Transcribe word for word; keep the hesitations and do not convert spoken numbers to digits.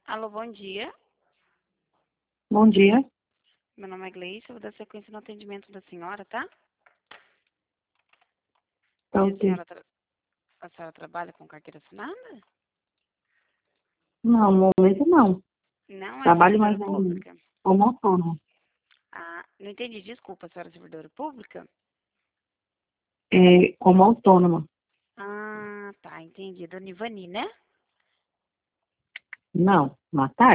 Alô, bom dia. Bom dia. Meu nome é Gleice, eu vou dar sequência no atendimento da senhora, tá? Tá E a ok. senhora, tra- a senhora trabalha com carteira assinada? Não, no momento não. Não é Trabalho servidora mais ainda pública? como autônomo. Ah, não entendi, desculpa, a senhora é servidora pública? É, como autônoma. Ah, tá, entendi. Dona Ivani, né? Não, matar?